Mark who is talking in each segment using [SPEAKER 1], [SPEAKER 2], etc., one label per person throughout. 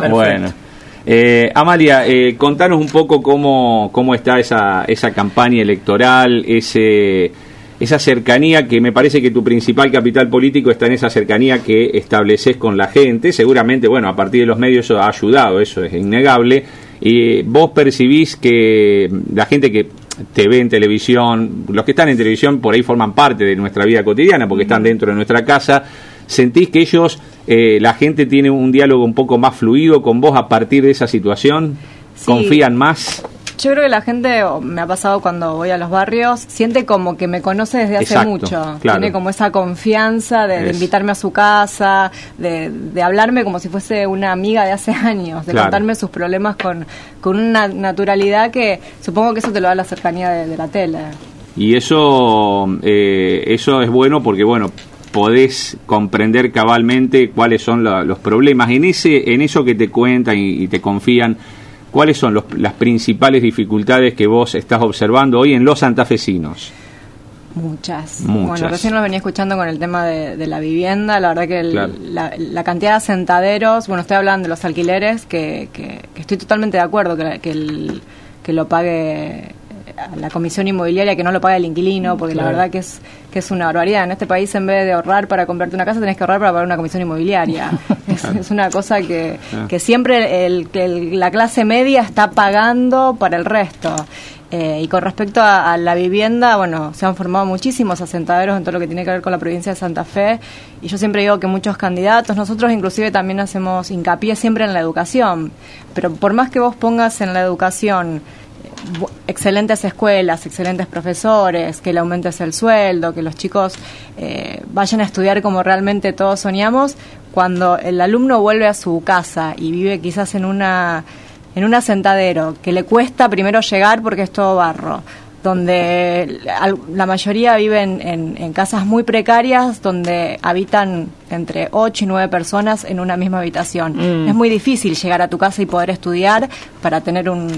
[SPEAKER 1] Perfecto.
[SPEAKER 2] Bueno. Amalia, contanos un poco cómo está esa campaña electoral, esa cercanía, que me parece que tu principal capital político está en esa cercanía que estableces con la gente. Seguramente, bueno, a partir de los medios eso ha ayudado, eso es innegable. Y vos percibís que la gente que te ve en televisión, los que están en televisión por ahí forman parte de nuestra vida cotidiana porque están dentro de nuestra casa. ¿Sentís que ellos, la gente tiene un diálogo un poco más fluido con vos a partir de esa situación? Sí. ¿Confían más?
[SPEAKER 3] Yo creo que la gente, me ha pasado cuando voy a los barrios, siente como que me conoce desde hace mucho. Claro. Tiene como esa confianza de invitarme a su casa, de hablarme como si fuese una amiga de hace años, de contarme sus problemas con una naturalidad que supongo que eso te lo da la cercanía de la tele. Y
[SPEAKER 2] eso es bueno porque, bueno, podés comprender cabalmente cuáles son los problemas. En eso que te cuentan y te confían, ¿cuáles son las principales dificultades que vos estás observando hoy en los santafesinos? Muchas. Bueno, recién lo venía escuchando con el tema de la vivienda. La verdad que la cantidad de asentaderos, bueno, estoy hablando de los alquileres, que estoy totalmente de acuerdo que lo pague la comisión inmobiliaria, que no lo pague el inquilino, porque la verdad que es una barbaridad. En este país, en vez de ahorrar para comprarte una casa, tenés que ahorrar para pagar una comisión inmobiliaria. Es una cosa que siempre la clase media está pagando para el resto. Y con respecto a la vivienda, bueno, se han formado muchísimos asentaderos en todo lo que tiene que ver con la provincia de Santa Fe, y yo siempre digo que muchos candidatos, nosotros inclusive también hacemos hincapié siempre en la educación, pero por más que vos pongas en la educación excelentes escuelas, excelentes profesores, que le aumentes el sueldo, que los chicos vayan a estudiar como realmente todos soñamos, cuando el alumno vuelve a su casa y vive quizás en un asentadero que le cuesta primero llegar porque es todo barro, donde la mayoría viven en casas muy precarias, donde habitan entre 8 y 9 personas en una misma habitación. Es muy difícil llegar a tu casa y poder estudiar para tener un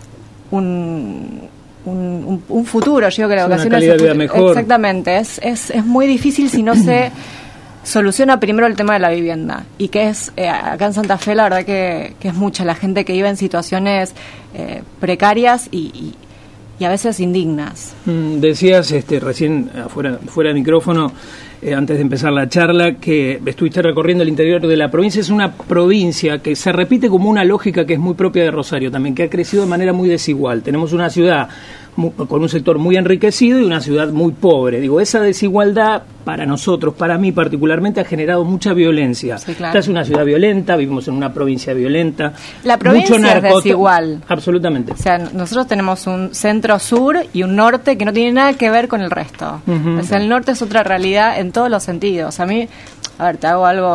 [SPEAKER 2] futuro. Yo digo que la educación es una calidad de vida mejor. Exactamente, es muy difícil si no se soluciona primero el tema de la vivienda, y que es acá en Santa Fe la verdad que es mucha la gente que vive en situaciones precarias y a veces indignas.
[SPEAKER 1] Decías recién fuera de micrófono, antes de empezar la charla, que estuviste recorriendo el interior de la provincia. Es una provincia que se repite como una lógica que es muy propia de Rosario también, que ha crecido de manera muy desigual. Tenemos una ciudad con un sector muy enriquecido y una ciudad muy pobre. Digo, esa desigualdad para nosotros, para mí particularmente, ha generado mucha violencia. Sí, claro. Esta es una ciudad violenta, vivimos en una provincia violenta.
[SPEAKER 3] La provincia es desigual.
[SPEAKER 1] Absolutamente.
[SPEAKER 3] O sea, nosotros tenemos un centro-sur y un norte que no tiene nada que ver con el resto. O sea, el norte es otra realidad en todos los sentidos. A mí, a ver, te hago algo...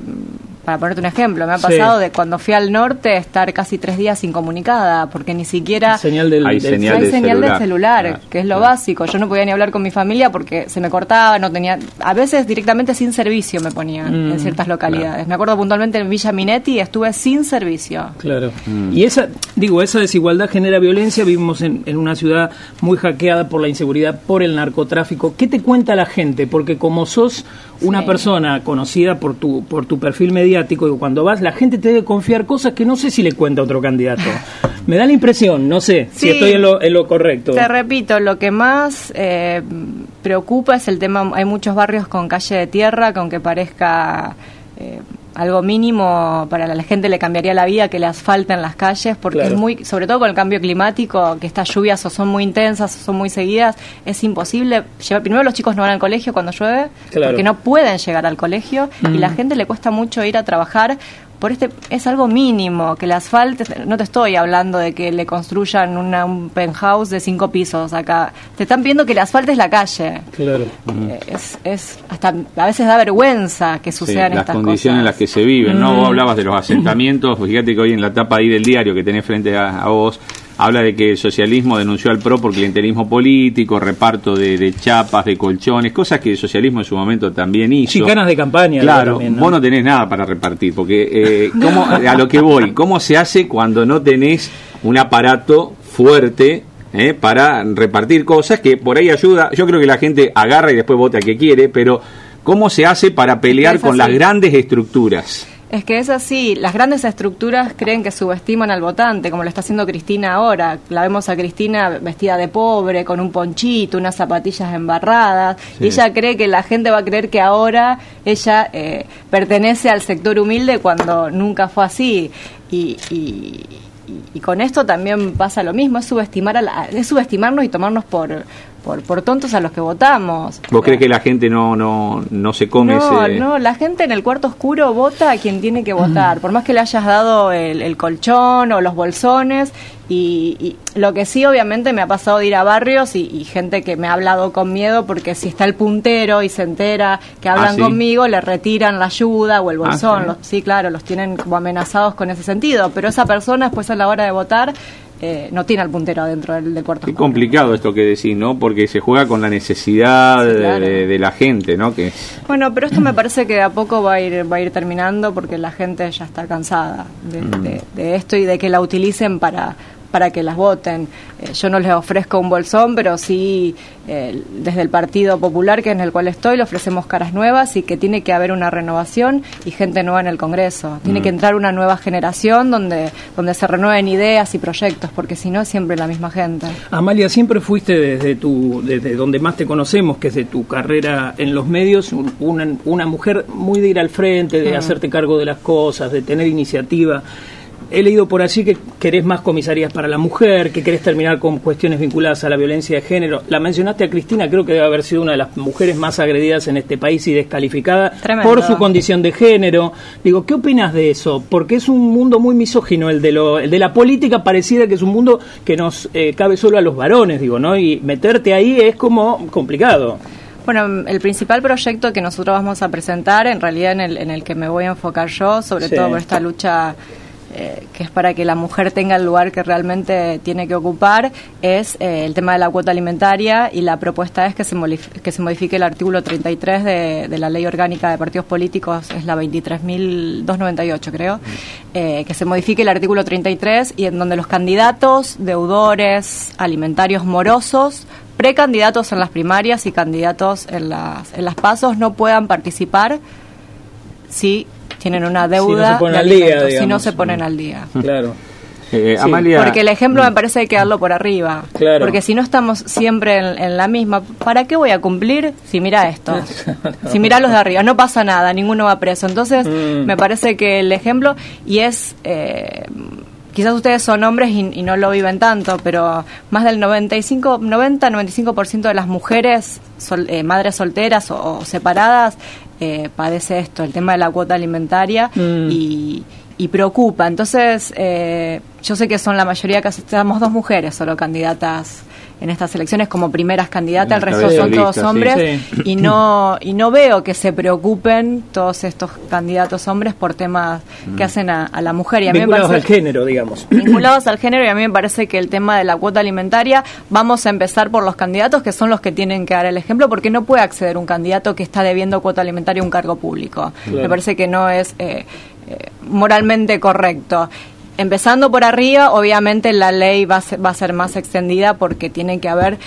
[SPEAKER 3] para ponerte un ejemplo, me ha pasado de cuando fui al norte estar casi 3 días incomunicada, porque ni siquiera
[SPEAKER 2] hay señal del
[SPEAKER 3] celular, que es lo básico. Yo no podía ni hablar con mi familia porque se me cortaba, no tenía, a veces directamente sin servicio me ponían en ciertas localidades. Claro. Me acuerdo puntualmente en Villa Minetti estuve sin servicio.
[SPEAKER 1] Claro. Y esa desigualdad genera violencia. Vivimos en una ciudad muy hackeada por la inseguridad, por el narcotráfico. ¿Qué te cuenta la gente? Porque como sos una persona conocida por tu perfil mediático, y cuando vas, la gente te debe confiar cosas que no sé si le cuenta a otro candidato. Me da la impresión, no sé si estoy en lo correcto.
[SPEAKER 3] Te repito, lo que más preocupa es el tema. Hay muchos barrios con calle de tierra, que aunque parezca algo mínimo, para la gente le cambiaría la vida que le asfalten las calles, porque es muy, sobre todo con el cambio climático, que estas lluvias o son muy intensas o son muy seguidas, es imposible llevar. Primero, los chicos no van al colegio cuando llueve, porque no pueden llegar al colegio, y la gente le cuesta mucho ir a trabajar. Es algo mínimo que el asfalto. No te estoy hablando de que le construyan un penthouse de 5 pisos acá. Te están pidiendo que le asfaltes la calle.
[SPEAKER 1] Claro.
[SPEAKER 3] Es hasta a veces da vergüenza que sucedan estas cosas.
[SPEAKER 2] Las condiciones en las que se viven, ¿no? Vos hablabas de los asentamientos. Fíjate que hoy en la tapa ahí del diario que tenés frente a vos, habla de que el socialismo denunció al PRO por clientelismo político, reparto de chapas, de colchones, cosas que el socialismo en su momento también hizo.
[SPEAKER 1] Chicanas de campaña.
[SPEAKER 2] Claro,
[SPEAKER 1] también, ¿no?
[SPEAKER 2] Vos no tenés nada para repartir, porque a lo que voy, ¿cómo se hace cuando no tenés un aparato fuerte para repartir cosas que por ahí ayuda? Yo creo que la gente agarra y después vota que quiere, pero ¿cómo se hace para pelear con las grandes estructuras?
[SPEAKER 3] Es que es así, las grandes estructuras creen que subestiman al votante, como lo está haciendo Cristina ahora. La vemos a Cristina vestida de pobre, con un ponchito, unas zapatillas embarradas, sí. Y ella cree que la gente va a creer que ahora ella pertenece al sector humilde cuando nunca fue así. Y con esto también pasa lo mismo, es subestimarnos y tomarnos por tontos a los que votamos.
[SPEAKER 2] ¿Vos crees que la gente no se come ese...?
[SPEAKER 3] No, la gente en el cuarto oscuro vota a quien tiene que votar, por más que le hayas dado el colchón o los bolsones, y lo que sí obviamente me ha pasado de ir a barrios y gente que me ha hablado con miedo porque si está el puntero y se entera que hablan
[SPEAKER 2] ¿sí?
[SPEAKER 3] conmigo, le retiran la ayuda o el bolsón.
[SPEAKER 2] ¿Sí?
[SPEAKER 3] Sí, claro, los tienen como amenazados con ese sentido, pero esa persona después a la hora de votar no tiene al puntero adentro del cuarto oscuro.
[SPEAKER 2] Qué complicado esto que decís, ¿no? Porque se juega con la necesidad
[SPEAKER 3] sí, claro.
[SPEAKER 2] de la gente, ¿no?
[SPEAKER 3] Bueno, pero esto me parece que de a poco va a ir terminando porque la gente ya está cansada de esto y de que la utilicen para que las voten. Yo no les ofrezco un bolsón, pero sí desde el Partido Popular, que es en el cual estoy, le ofrecemos caras nuevas y que tiene que haber una renovación y gente nueva en el Congreso. Tiene que entrar una nueva generación donde se renueven ideas y proyectos, porque si no es siempre la misma gente.
[SPEAKER 1] Amalia, siempre fuiste desde donde más te conocemos, que es de tu carrera en los medios, una mujer muy de ir al frente, de hacerte cargo de las cosas, de tener iniciativa. He leído por allí que querés más comisarías para la mujer, que querés terminar con cuestiones vinculadas a la violencia de género. La mencionaste a Cristina, creo que debe haber sido una de las mujeres más agredidas en este país y descalificada por su condición de género. Digo, ¿qué opinas de eso? Porque es un mundo muy misógino el de la política, pareciera que es un mundo que nos cabe solo a los varones, digo, ¿no? Y meterte ahí es como complicado.
[SPEAKER 3] Bueno, el principal proyecto que nosotros vamos a presentar, en realidad en el que me voy a enfocar yo, sobre todo por esta lucha que es para que la mujer tenga el lugar que realmente tiene que ocupar, es el tema de la cuota alimentaria, y la propuesta es que se modifique el artículo 33 de la Ley Orgánica de Partidos Políticos, es la 23.298 creo, que se modifique el artículo 33 y en donde los candidatos, deudores, alimentarios morosos, precandidatos en las primarias y candidatos en las PASOs no puedan participar si tienen una deuda si no se ponen al día.
[SPEAKER 1] Claro.
[SPEAKER 2] Amalia,
[SPEAKER 3] porque el ejemplo me parece que hay que darlo por arriba.
[SPEAKER 1] Claro.
[SPEAKER 3] Porque si no estamos siempre en la misma, ¿para qué voy a cumplir si mira esto? Si mira los de arriba, no pasa nada, ninguno va preso. Entonces, me parece que el ejemplo, y es... quizás ustedes son hombres y no lo viven tanto, pero más del 90-95% de las mujeres, madres solteras o separadas, padece esto, el tema de la cuota alimentaria, y preocupa. Entonces, yo sé que son la mayoría, casi estamos 2 mujeres solo candidatas en estas elecciones como primeras candidatas, el resto son todos hombres, sí. y no veo que se preocupen todos estos candidatos hombres por temas que hacen a la mujer. Y a
[SPEAKER 1] vinculados al género, digamos.
[SPEAKER 3] Vinculados al género, y a mí me parece que el tema de la cuota alimentaria, vamos a empezar por los candidatos, que son los que tienen que dar el ejemplo, porque no puede acceder un candidato que está debiendo cuota alimentaria a un cargo público. Claro. Me parece que no es moralmente correcto. Empezando por arriba, obviamente la ley va a ser más extendida porque tiene que haber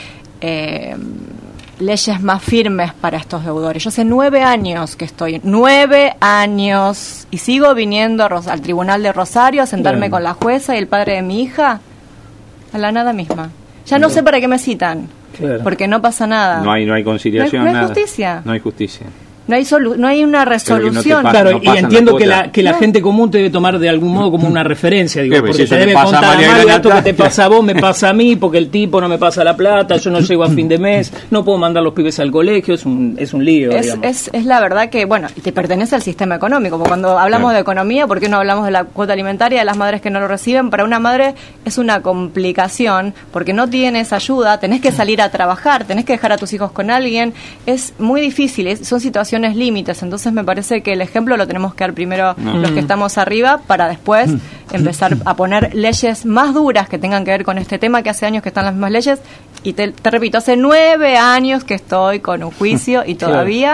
[SPEAKER 3] leyes más firmes para estos deudores. Yo hace 9 años que estoy, 9 años, y sigo viniendo al Tribunal de Rosario a sentarme con la jueza y el padre de mi hija a la nada misma. Ya no sé para qué me citan, porque no pasa nada.
[SPEAKER 2] No hay conciliación,
[SPEAKER 3] no hay justicia.
[SPEAKER 2] No hay justicia.
[SPEAKER 3] No hay una resolución.
[SPEAKER 1] Claro, y entiendo que la gente común te debe tomar de algún modo como una referencia, digo, porque te debe contar mal gato que te pasa a vos, me pasa a mí, porque el tipo no me pasa la plata, yo no llego a fin de mes, no puedo mandar los pibes al colegio, es un lío, digamos.
[SPEAKER 3] Es la verdad que, bueno, te pertenece al sistema económico, porque cuando hablamos de economía, ¿por qué no hablamos de la cuota alimentaria de las madres que no lo reciben? Para una madre es una complicación, porque no tienes ayuda, tenés que salir a trabajar, tenés que dejar a tus hijos con alguien, es muy difícil, son situaciones límites. Entonces me parece que el ejemplo lo tenemos que dar primero los que estamos arriba, para después empezar a poner leyes más duras que tengan que ver con este tema, que hace años que están las mismas leyes, y te repito, hace 9 años que estoy con un juicio y todavía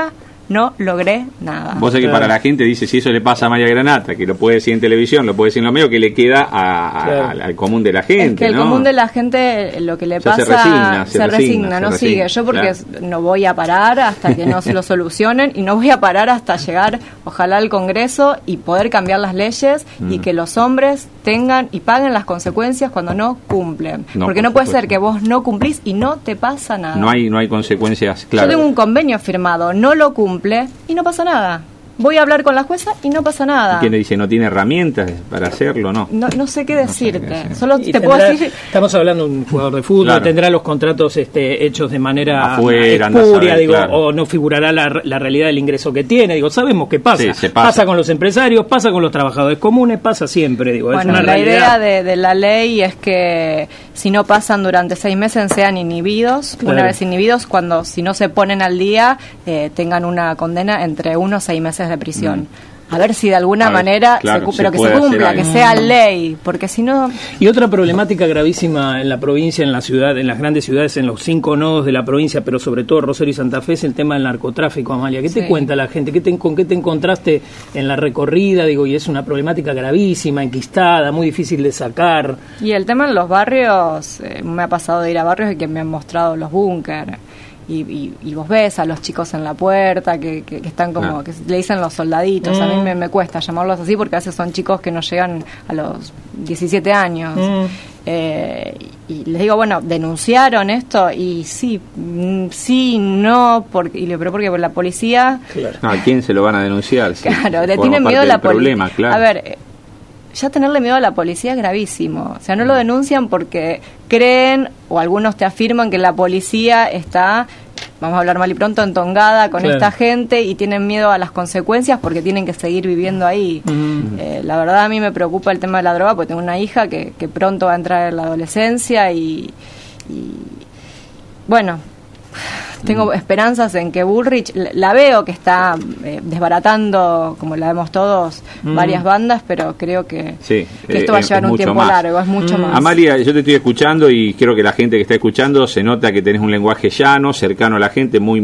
[SPEAKER 3] no logré nada.
[SPEAKER 2] Vos sabés que para la gente dice, si eso le pasa a María Granata, que lo puede decir en televisión, lo puede decir en los medios, que le queda al común de la gente.
[SPEAKER 3] Es que el común de la gente, lo que le pasa, se resigna, no sigue. Yo porque no voy a parar hasta que no se lo solucionen, y no voy a parar hasta llegar, ojalá, al Congreso y poder cambiar las leyes y que los hombres tengan y paguen las consecuencias cuando no cumplen. Porque no puede ser que vos no cumplís y no te pasa nada.
[SPEAKER 2] No hay consecuencias claras.
[SPEAKER 3] Yo tengo un convenio firmado, no lo cumple y no pasa nada. Voy a hablar con la jueza y no pasa nada.
[SPEAKER 2] ¿Y quién le dice no tiene herramientas para hacerlo? No
[SPEAKER 3] sé qué decirte.
[SPEAKER 2] No sé qué
[SPEAKER 3] Solo te puedo decir.
[SPEAKER 1] Estamos hablando de un jugador de fútbol, tendrá los contratos hechos de manera
[SPEAKER 2] afuera,
[SPEAKER 1] espuria, o no figurará la realidad del ingreso que tiene. Sabemos que pasa.
[SPEAKER 2] Sí, pasa
[SPEAKER 1] con los empresarios, pasa con los trabajadores comunes, pasa siempre.
[SPEAKER 3] Bueno,
[SPEAKER 1] es una
[SPEAKER 3] la
[SPEAKER 1] realidad.
[SPEAKER 3] idea de la ley es que si no pasan durante 6 meses sean inhibidos. Una vez inhibidos, si no se ponen al día, tengan una condena entre 1 a 6 meses de prisión. A ver si de alguna manera, pero que se cumpla, que sea ley, porque si no...
[SPEAKER 1] Y otra problemática gravísima en la provincia, en la ciudad, en las grandes ciudades, en los 5 nodos de la provincia, pero sobre todo Rosario y Santa Fe, es el tema del narcotráfico, Amalia. ¿Qué te cuenta la gente? ¿Con qué te encontraste en la recorrida? Y es una problemática gravísima, enquistada, muy difícil de sacar.
[SPEAKER 3] Y el tema en los barrios, me ha pasado de ir a barrios y que me han mostrado los búnkeres. Y vos ves a los chicos en la puerta que están como, que le dicen los soldaditos. A mí me cuesta llamarlos así porque a veces son chicos que no llegan a los 17 años. Y les digo, bueno, ¿denunciaron esto? Y sí, no, pero porque la policía...
[SPEAKER 2] Claro. No, ¿a quién se lo van a denunciar?
[SPEAKER 3] Claro, le tienen miedo a la policía. A ver, ya tenerle miedo a la policía es gravísimo. O sea, no lo denuncian porque creen, o algunos te afirman que la policía está, vamos a hablar mal y pronto, entongada con esta gente y tienen miedo a las consecuencias porque tienen que seguir viviendo ahí. La verdad, a mí me preocupa el tema de la droga porque tengo una hija que pronto va a entrar en la adolescencia y bueno... Tengo esperanzas en que Bullrich, la veo que está desbaratando, como la vemos todos, varias bandas, pero creo que esto va a llevar un tiempo largo, es mucho más.
[SPEAKER 2] Amalia, yo te estoy escuchando y creo que la gente que está escuchando se nota que tenés un lenguaje llano, cercano a la gente, muy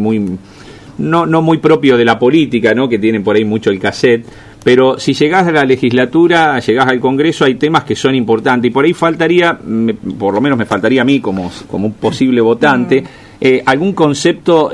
[SPEAKER 2] no muy propio de la política, ¿no? Que tienen por ahí mucho el cassette. Pero si llegás a la legislatura, llegás al Congreso, hay temas que son importantes y por ahí faltaría, por lo menos me faltaría a mí como un posible votante, algún concepto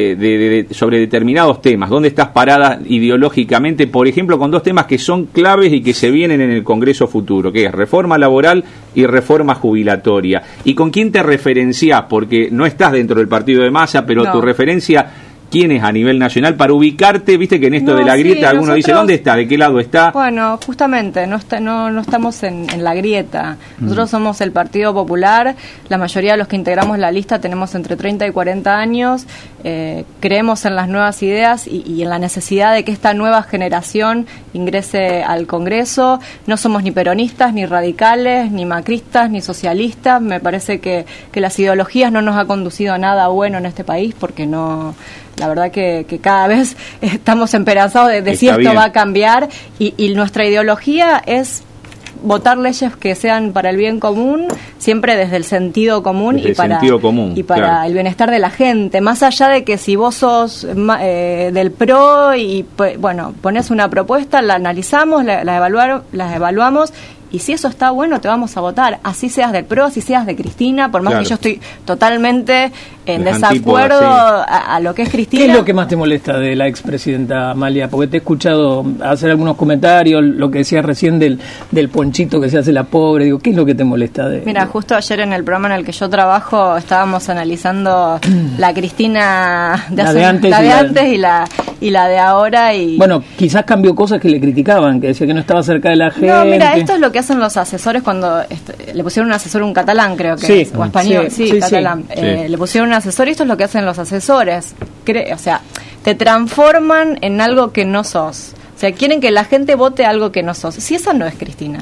[SPEAKER 2] sobre determinados temas. ¿Dónde estás parada ideológicamente? Por ejemplo, con 2 temas que son claves y que se vienen en el Congreso futuro, que es reforma laboral y reforma jubilatoria. ¿Y con quién te referenciás? Porque no estás dentro del partido de Massa, pero tu referencia... ¿Quién es a nivel nacional? Para ubicarte, viste que en esto de la grieta alguno dice, ¿dónde está? ¿De qué lado está?
[SPEAKER 3] Bueno, justamente, no estamos en la grieta. Nosotros somos el Partido Popular, la mayoría de los que integramos la lista tenemos entre 30 y 40 años, creemos en las nuevas ideas y en la necesidad de que esta nueva generación ingrese al Congreso. No somos ni peronistas, ni radicales, ni macristas, ni socialistas. Me parece que las ideologías no nos ha conducido a nada bueno en este país porque no... La verdad que cada vez estamos esperanzados de si esto va a cambiar y nuestra ideología es votar leyes que sean para el bien común, siempre desde el sentido común y para el bienestar de la gente, más allá de que si vos sos del PRO y bueno, pones una propuesta, la analizamos, las evaluamos y si eso está bueno te vamos a votar, así seas del PRO, así seas de Cristina, por más que yo estoy totalmente en desacuerdo a lo que es Cristina.
[SPEAKER 1] ¿Qué es lo que más te molesta de la expresidenta Amalia? Porque te he escuchado hacer algunos comentarios, lo que decías recién del ponchito que se hace la pobre, digo, ¿qué es lo que te molesta de?
[SPEAKER 3] Mira, justo ayer en el programa en el que yo trabajo estábamos analizando la Cristina de antes y la de ahora y...
[SPEAKER 1] Bueno, quizás cambió cosas que le criticaban, que decía que no estaba cerca de la gente.
[SPEAKER 3] No, mira, esto es lo que hacen los asesores cuando le pusieron un asesor, un catalán creo que es, o español, catalán. Le pusieron un asesor y esto es lo que hacen los asesores. O sea, te transforman en algo que no sos. O sea, quieren que la gente vote algo que no sos. Si esa no es Cristina.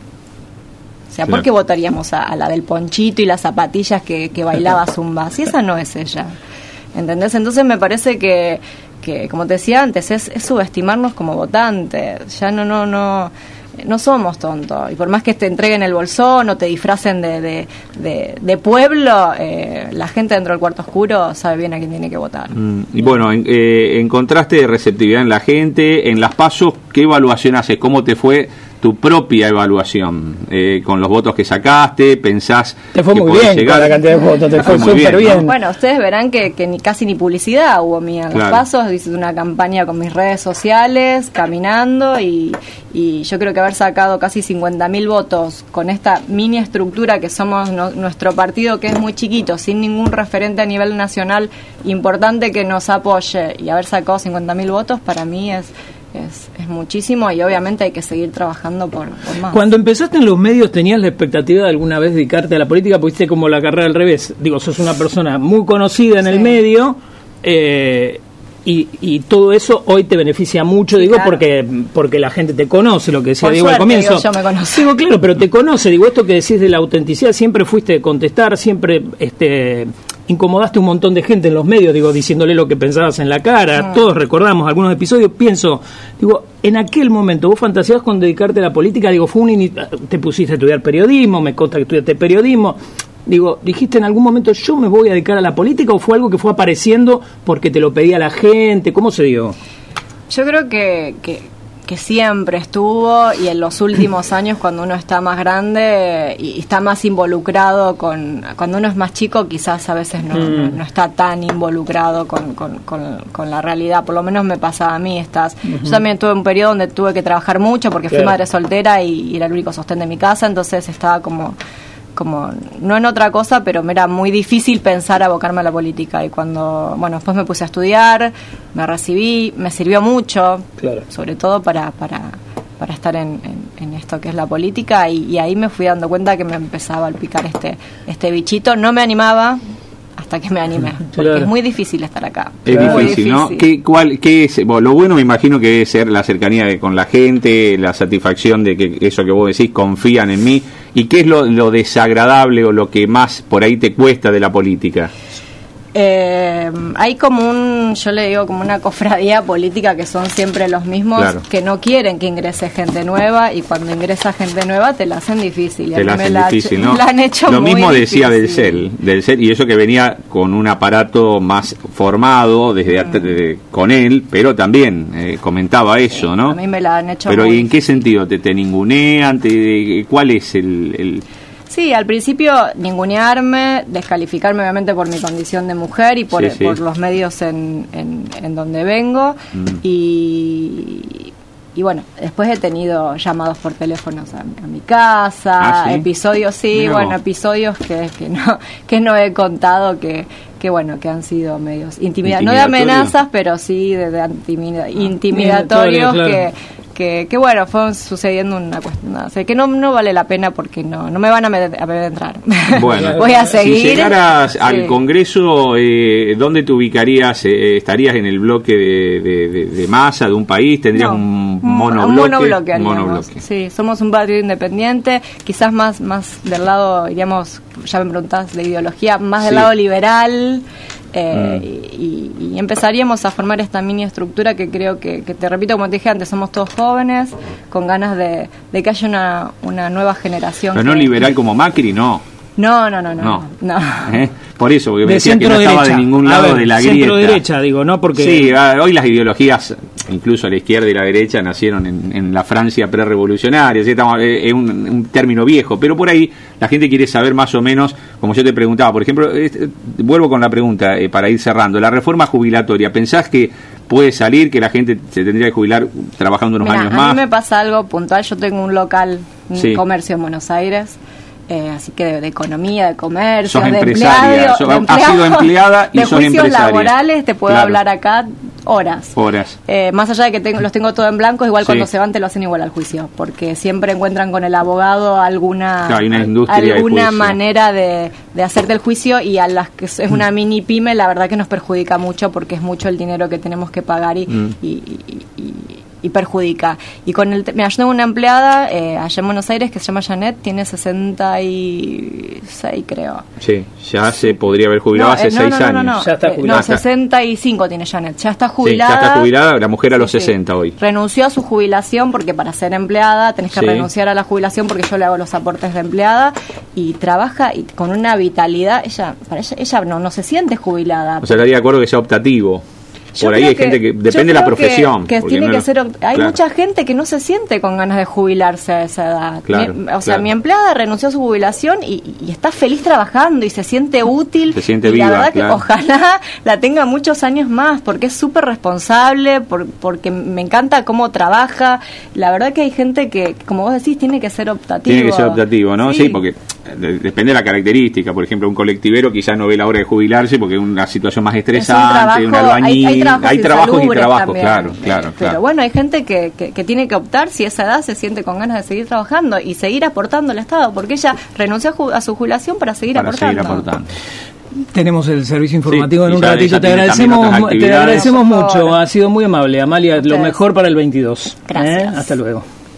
[SPEAKER 3] O sea, ¿por qué votaríamos a la del ponchito y las zapatillas que bailaba zumba? Si esa no es ella. ¿Entendés? Entonces me parece que como te decía antes, es subestimarnos como votantes. Ya no no somos tontos, y por más que te entreguen el bolsón o te disfracen de pueblo, la gente dentro del cuarto oscuro sabe bien a quién tiene que votar.
[SPEAKER 2] Y bueno, encontraste receptividad en la gente, en las PASO, ¿qué evaluación haces? ¿Cómo te fue tu propia evaluación? Con los votos que sacaste, ¿pensás
[SPEAKER 1] te fue
[SPEAKER 2] que
[SPEAKER 1] muy
[SPEAKER 2] podés
[SPEAKER 1] bien
[SPEAKER 2] llegar?
[SPEAKER 1] con la cantidad de votos? Te fue súper bien.
[SPEAKER 3] Bueno, ustedes verán que casi ni publicidad hubo mía en los pasos. Hice una campaña con mis redes sociales, caminando, y yo creo que haber sacado casi 50.000 votos con esta mini estructura que somos nuestro partido, que es muy chiquito, sin ningún referente a nivel nacional importante que nos apoye, y haber sacado 50.000 votos para mí es muchísimo, y obviamente hay que seguir trabajando por más.
[SPEAKER 1] Cuando empezaste en los medios, ¿tenías la expectativa de alguna vez dedicarte a la política? Porque hiciste como la carrera al revés. Digo, sos una persona muy conocida en el medio, y todo eso hoy te beneficia mucho, digo, claro, porque la gente te conoce, lo que decía Diego al comienzo.
[SPEAKER 3] Digo, yo me conozco.
[SPEAKER 1] Digo, claro, pero te conoce, digo, esto que decís de la autenticidad, siempre fuiste de contestar, siempre incomodaste un montón de gente en los medios, digo, diciéndole lo que pensabas en la cara. Todos recordamos algunos episodios. Pienso, digo, en aquel momento, ¿vos fantaseabas con dedicarte a la política? Digo, te pusiste a estudiar periodismo, me consta que estudiaste periodismo. Digo, ¿dijiste en algún momento yo me voy a dedicar a la política, o fue algo que fue apareciendo porque te lo pedía la gente? ¿Cómo se dio?
[SPEAKER 3] Yo creo que siempre estuvo, y en los últimos años, cuando uno está más grande y está más involucrado cuando uno es más chico, quizás a veces no está tan involucrado con la realidad. Por lo menos me pasaba a mí. Yo también tuve un periodo donde tuve que trabajar mucho porque fui madre soltera y era el único sostén de mi casa, entonces estaba como no en otra cosa, pero me era muy difícil pensar abocarme a la política. Y después me puse a estudiar, me recibí, me sirvió mucho, claro, sobre todo para estar en esto que es la política, y ahí me fui dando cuenta que me empezaba a picar este bichito. No me animaba hasta que me animé, porque claro, es muy difícil estar acá.
[SPEAKER 2] Es difícil, ¿no? ¿Qué es? Bueno, lo bueno me imagino que debe ser la cercanía con la gente, la satisfacción de que eso que vos decís, confían en mí. ¿Y qué es lo desagradable o lo que más por ahí te cuesta de la política?
[SPEAKER 3] Hay yo le digo como una cofradía política, que son siempre los mismos, claro, que no quieren que ingrese gente nueva, y cuando ingresa gente nueva te la hacen difícil.
[SPEAKER 2] Te la hacen difícil, ¿no?
[SPEAKER 3] La han hecho
[SPEAKER 2] lo
[SPEAKER 3] muy
[SPEAKER 2] mismo
[SPEAKER 3] difícil.
[SPEAKER 2] Decía del CEL, y eso que venía con un aparato más formado con él, pero también comentaba eso, ¿no?
[SPEAKER 3] A mí me la han hecho
[SPEAKER 2] pero
[SPEAKER 3] muy
[SPEAKER 2] ¿y en qué sentido? ¿Te ningunean? ¿Cuál es el...?
[SPEAKER 3] Sí, al principio ningunearme, descalificarme obviamente por mi condición de mujer y por los medios en donde vengo, y bueno, después he tenido llamados por teléfonos a mi casa, ¿sí? Episodios, episodios que no he contado, que han sido medios intimidatorios, no de amenazas, pero sí de intimidatorios, claro, que fueron sucediendo una cuestión, que no vale la pena, porque no me van a entrar. Bueno, voy a seguir.
[SPEAKER 2] Si llegaras al Congreso, ¿dónde te ubicarías? ¿Estarías en el bloque de masa de un país? ¿Tendrías un monobloque?
[SPEAKER 3] Un monobloque. Sí, somos un partido independiente, quizás más del lado, iríamos, ya me preguntás de ideología, más del lado liberal. Y empezaríamos a formar esta mini estructura que creo que te repito, como te dije antes, somos todos jóvenes con ganas de que haya una nueva generación.
[SPEAKER 2] Pero no liberal como Macri, no.
[SPEAKER 3] No.
[SPEAKER 2] Por eso, porque me decía que no estaba de ningún lado de la grieta.
[SPEAKER 1] Centro-derecha, digo, ¿no? Porque
[SPEAKER 2] sí, hoy las ideologías, incluso la izquierda y la derecha, nacieron en la Francia prerevolucionaria. ¿Sí? Es un término viejo, pero por ahí la gente quiere saber más o menos, como yo te preguntaba, por ejemplo, vuelvo con la pregunta para ir cerrando. La reforma jubilatoria, ¿pensás que puede salir, que la gente se tendría que jubilar trabajando unos años más?
[SPEAKER 3] A mí me pasa algo puntual. Yo tengo un local, un comercio en Buenos Aires. Así que de economía, de comercio,
[SPEAKER 2] sos
[SPEAKER 3] de
[SPEAKER 2] empresaria, has sido empleada y
[SPEAKER 3] de
[SPEAKER 2] sos
[SPEAKER 3] juicios
[SPEAKER 2] empresaria.
[SPEAKER 3] Laborales, te puedo hablar acá horas. Más allá de que los tengo todo en blanco, igual cuando se van te lo hacen igual al juicio, porque siempre encuentran con el abogado alguna manera de hacerte el juicio, y a las que es una mini pyme, la verdad que nos perjudica mucho, porque es mucho el dinero que tenemos que pagar, y y perjudica. Y con yo tengo una empleada allá en Buenos Aires que se llama Janet, tiene 66 creo.
[SPEAKER 2] Sí, ya se podría haber jubilado hace 6 años.
[SPEAKER 3] No,
[SPEAKER 1] ya está jubilada.
[SPEAKER 3] 65 tiene Janet, ya está jubilada.
[SPEAKER 2] Sí, ya está jubilada, la mujer a los 60 hoy.
[SPEAKER 3] Renunció a su jubilación porque para ser empleada tenés que renunciar a la jubilación porque yo le hago los aportes de empleada y trabaja y con una vitalidad, ella no se siente jubilada.
[SPEAKER 2] O sea, estaría de acuerdo que sea optativo. Por ahí hay gente que depende de la profesión.
[SPEAKER 3] Que tiene que ser, hay mucha gente que no se siente con ganas de jubilarse a esa edad. Mi empleada renunció a su jubilación y está feliz trabajando y se siente útil.
[SPEAKER 2] Se siente
[SPEAKER 3] viva.
[SPEAKER 2] La
[SPEAKER 3] verdad que ojalá la tenga muchos años más porque es súper responsable, porque me encanta cómo trabaja. La verdad que hay gente que, como vos decís, tiene que ser optativo.
[SPEAKER 2] Tiene que ser optativo, ¿no? Sí, porque depende de la característica. Por ejemplo, un colectivero quizás no ve la hora de jubilarse porque es una situación más estresante, un albañil. Hay trabajos y trabajos, claro.
[SPEAKER 3] Pero bueno, hay gente que tiene que optar si a esa edad se siente con ganas de seguir trabajando y seguir aportando al Estado, porque ella renunció a su jubilación para seguir aportando.
[SPEAKER 1] Tenemos el servicio informativo en un ratito. Te agradecemos mucho. Ha sido muy amable, Amalia. Lo mejor para el 22.
[SPEAKER 3] Gracias.
[SPEAKER 1] Hasta luego.